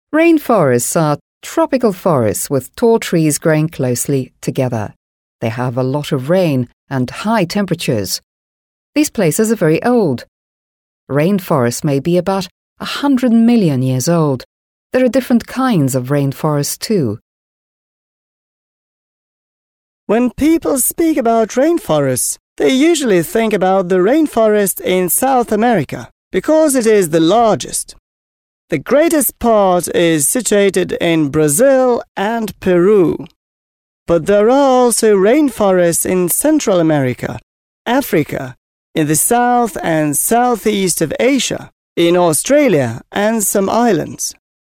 Rainforests are tropical forests with tall trees growing closely together. They have a lot of rain and high temperatures. These places are very old. Rainforests may be about 100 million years old. There are different kinds of rainforests too. When people speak about rainforests, they usually think about the rainforest in South America because it is the largest. The greatest part is situated in Brazil and Peru. But there are also rainforests in Central America, Africa, in the south and southeast of Asia, in Australia and some islands.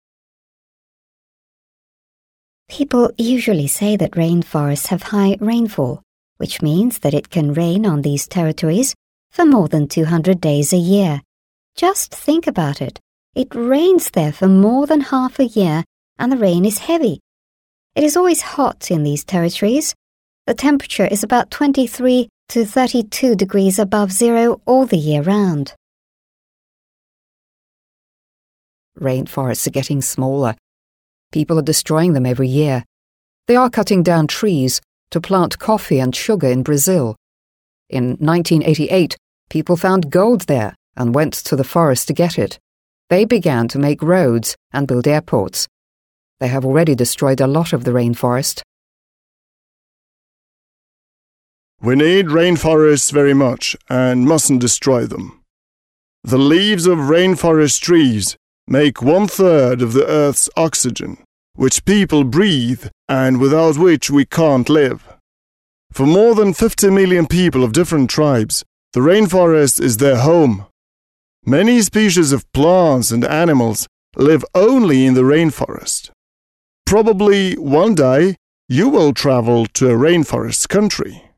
People usually say that rainforests have high rainfall, which means that it can rain on these territories for more than 200 days a year. Just think about it. It rains there for more than half a year, and the rain is heavy. It is always hot in these territories. The temperature is about 23 to 32 degrees above zero all the year round. Rainforests are getting smaller. People are destroying them every year. They are cutting down trees to plant coffee and sugar in Brazil. In 1988, people found gold there and went to the forest to get it. They began to make roads and build airports. They have already destroyed a lot of the rainforest. We need rainforests very much and mustn't destroy them. The leaves of rainforest trees make 1/3 of the Earth's oxygen, which people breathe and without which we can't live. For more than 50 million people of different tribes, the rainforest is their home. Many species of plants and animals live only in the rainforest. Probably one day you will travel to a rainforest country.